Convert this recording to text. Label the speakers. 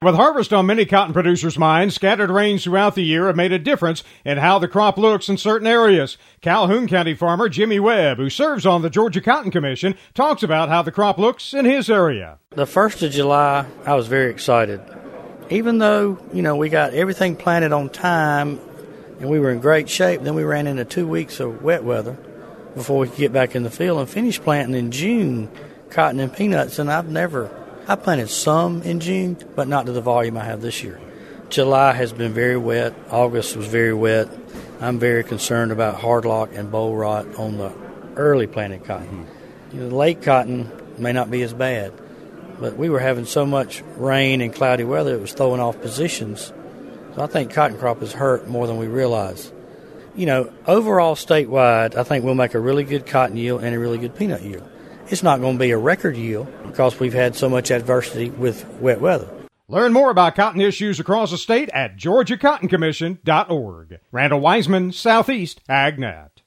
Speaker 1: With harvest on many cotton producers' minds, scattered rains throughout the year have made a difference in how the crop looks in certain areas. Calhoun County farmer Jimmy Webb, who serves on the Georgia Cotton Commission, talks about how the crop looks in his area.
Speaker 2: The 1st of July, I was very excited. Even though, we got everything planted on time and we were in great shape, then we ran into 2 weeks of wet weather before we could get back in the field and finish planting in June cotton and peanuts, and I planted some in June, but not to the volume I have this year. July has been very wet. August was very wet. I'm very concerned about hardlock and boll rot on the early planted cotton. The late cotton may not be as bad, but we were having so much rain and cloudy weather it was throwing off positions. So I think cotton crop is hurt more than we realize. Overall statewide, I think we'll make a really good cotton yield and a really good peanut yield. It's not going to be a record yield because we've had so much adversity with wet weather.
Speaker 1: Learn more about cotton issues across the state at GeorgiaCottonCommission.org. Randall Wiseman, Southeast AgNet.